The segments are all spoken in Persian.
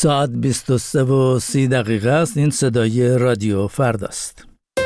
ساعت 23:30 است. این صدای رادیو فرداست.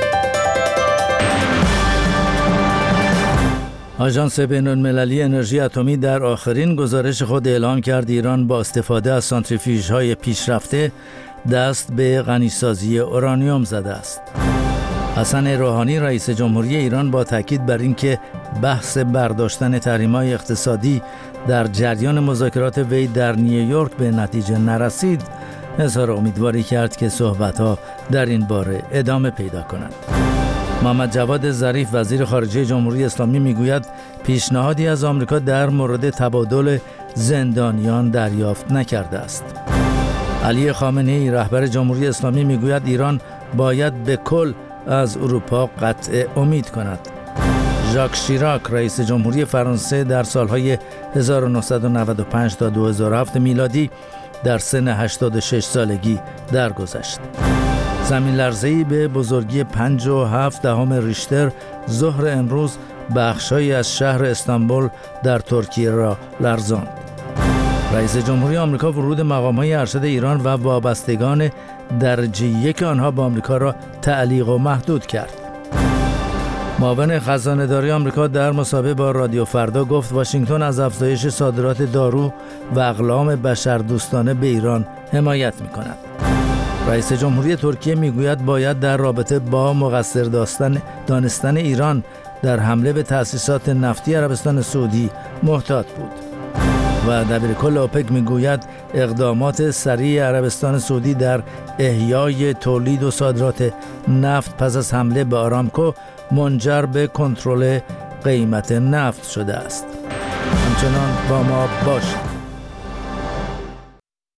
آژانس بین‌المللی انرژی اتمی در آخرین گزارش خود اعلام کرد ایران با استفاده از سانتریفیوژهای پیشرفته دست به غنیسازی اورانیوم زده است. حسن روحانی رئیس جمهوری ایران با تاکید بر اینکه بحث برداشتن تحریم‌های اقتصادی در جریان مذاکرات وی در نیویورک به نتیجه نرسید، اظهار امیدواری کرد که صحبت‌ها در این باره ادامه پیدا کنند. محمد جواد ظریف وزیر خارجه جمهوری اسلامی میگوید پیشنهادی از آمریکا در مورد تبادل زندانیان دریافت نکرده است. علی خامنه‌ای رهبر جمهوری اسلامی میگوید ایران باید به کل از اروپا قطع امید کند. ژاک شیراک رئیس جمهوری فرانسه در سالهای 1995 تا 2007 میلادی در سن 86 سالگی درگذشت. زمین لرزه‌ای به بزرگی 5.7 ریشتر ظهر امروز بخش‌هایی از شهر استانبول در ترکیه را لرزاند. رئیس جمهوری آمریکا ورود مقام‌های ارشد ایران و وابستگان درجه 1 آنها به آمریکا را تعلیق و محدود کرد. معاون خزانه‌داری آمریکا در مصاحبه با رادیو فردا گفت واشنگتن از افزایش صادرات دارو و اقلام بشردوستانه به ایران حمایت می‌کند. رئیس جمهوری ترکیه میگوید باید در رابطه با مقصر دانستن ایران در حمله به تأسیسات نفتی عربستان سعودی محتاط بود. و دبیرکل اوپک میگوید اقدامات سریع عربستان سعودی در احیای تولید و صادرات نفت پس از حمله به آرامکو منجر به کنترل قیمت نفت شده است. همچنان با ما باشید.